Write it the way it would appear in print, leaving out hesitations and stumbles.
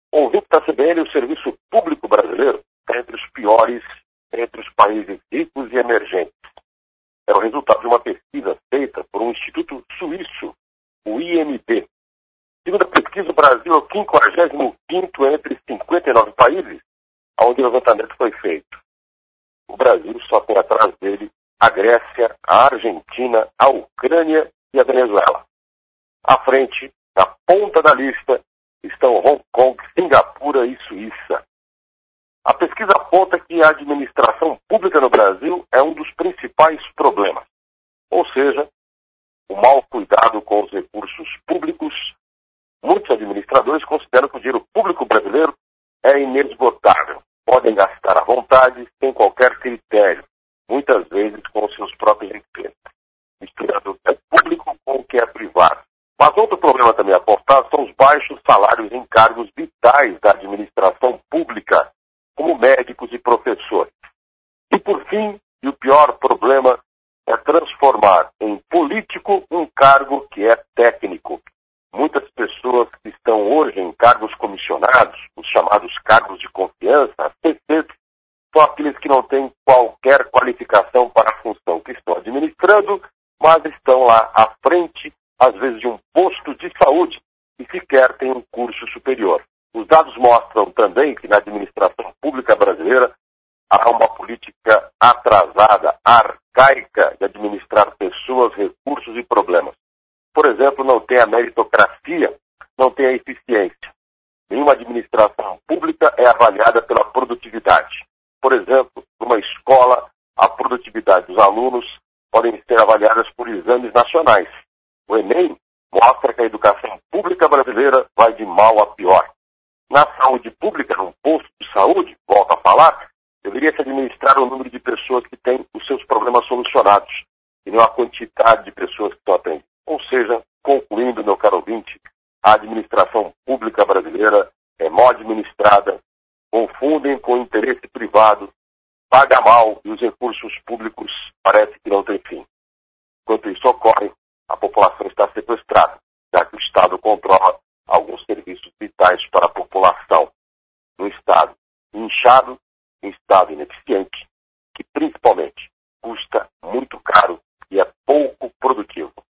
Ouvindo da CBN, o serviço público brasileiro está entre os piores entre os países ricos e emergentes. É o resultado de uma pesquisa feita por um instituto suíço, o IMD. Segundo a pesquisa, o Brasil é o 55º entre 59 países onde o levantamento foi feito. O Brasil só tem atrás dele a Grécia, a Argentina, a Ucrânia e a Venezuela. À frente, na ponta da lista, estão Hong Kong, Singapura e Suíça. A pesquisa aponta que a administração pública no Brasil é um dos principais problemas. Ou seja, o mau cuidado com os recursos públicos. Muitos administradores consideram que o dinheiro público brasileiro é inesgotável. Podem gastar à vontade, sem qualquer critério, muitas vezes com os seus próprios interesses, misturando o que é público com o que é privado. Mas outro problema também apontado são os baixos salários em cargos vitais da administração pública, como médicos e professores. E por fim, e o pior problema, é transformar em político um cargo que é técnico. Muitas pessoas que estão hoje em cargos comissionados, os chamados cargos de confiança, as PCs, são aqueles que não têm qualquer qualificação para a função que estão administrando, mas estão lá à frente, às vezes, de um posto de saúde e sequer têm um curso superior. Os dados mostram também que na administração pública brasileira há uma política atrasada, arcaica de administrar pessoas, recursos e problemas. Por exemplo, não tem a meritocracia, não tem a eficiência. Nenhuma administração pública é avaliada pela produtividade. Por exemplo, numa escola, a produtividade dos alunos podem ser avaliadas por exames nacionais. O Enem mostra que a educação pública brasileira vai de mal a pior. Na saúde pública, num posto de saúde, volto a falar, deveria se administrar o número de pessoas que têm os seus problemas solucionados, e não a quantidade de pessoas que estão atendidas. Ou seja, concluindo, meu caro ouvinte, a administração pública brasileira é mal administrada, confundem com o interesse privado, paga mal e os recursos públicos parece que não têm fim. Enquanto isso ocorre, a população está sequestrada, já que o Estado controla alguns serviços vitais para a população. Um Estado inchado, um Estado ineficiente, que principalmente custa muito caro e é pouco produtivo.